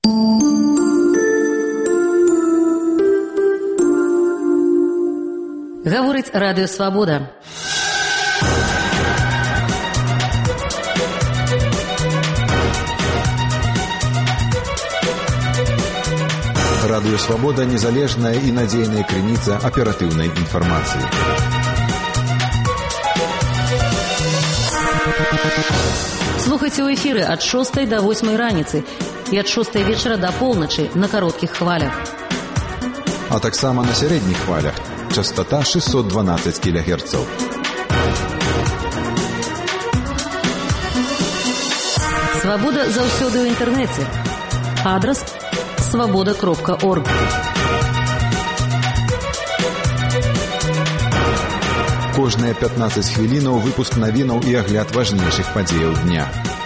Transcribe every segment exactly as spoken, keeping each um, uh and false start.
Гаворыць Радыё Свабода. Радыё Свабода – незалежная і надзейная крыніца аператыўнай інфармацыі. Слухайце ў эфіры ад шостай да восьмай раніцы і ад шостай вечара да поўначы на кароткіх хвалях. А таксама на сярэдніх хвалях. Частота шестьсот двенадцать килогерцев. Свабода заўсёды ў інтэрнэце. Адрас свабода кропка орг. Кожныя пятнадцать хвілінаў выпуск навінаў і агляд важнейшых падзеяў дня.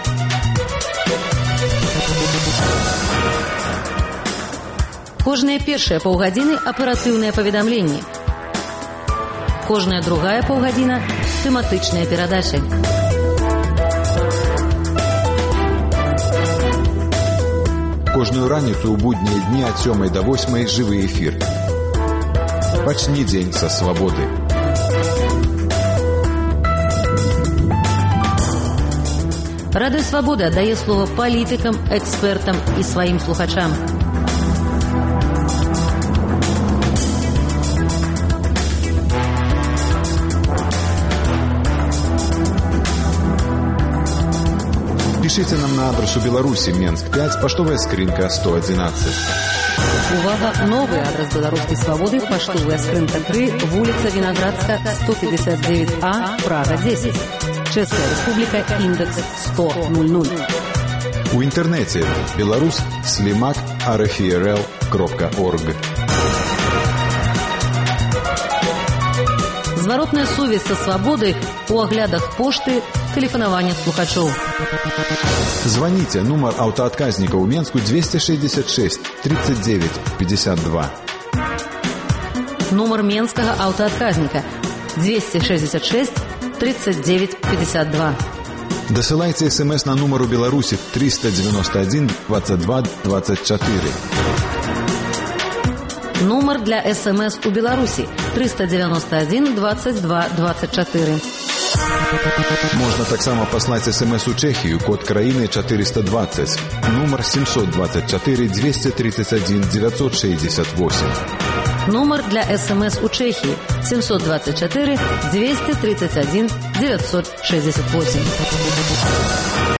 Кожныя першыя паўгадзіны аператыўныя паведамленні. Кожная другая паўгадзіна тэматычныя перадачы. Кожную раніцу ў буднія дні ад сёмай да восьмай жывы эфір. Пачні дзень са свабоды. Радыё Свабода дае слова палітыкам, экспертам і сваім слухачам. Пишите нам на адресу Беларуси, Менск пять, поштовая скринка сто одиннадцать. Увага, новый адрес Белорусской Свободы, поштовая скринка три, улица Виноградска, сто пятьдесят девять А, Прага десять. Чешская Республика, индекс сто ноль. У интернете беларус слимак арфрл кропка орг. Зворотная сувязь со свободой у оглядах пошты, телефонование слухачоў. Звоните, номер автоотказника у Менску двести шестьдесят шесть тридцать девять пятьдесят два. Номер Менского автоотказника двести шестьдесят шесть тридцать девять пятьдесят два. Досылайте смс на номер у Беларуси триста девяносто один двадцать два двадцать четыре. Номер для СМС у Беларуси триста девяносто один двадцать два двадцать четыре. Можно таксама послать смс у Чехию, код краины четыреста двадцать, номер семьсот двадцать четыре двести тридцать один девятьсот шестьдесят восемь. Номер для СМС у Чехии семьсот двадцать четыре двести тридцать один девятьсот шестьдесят восемь.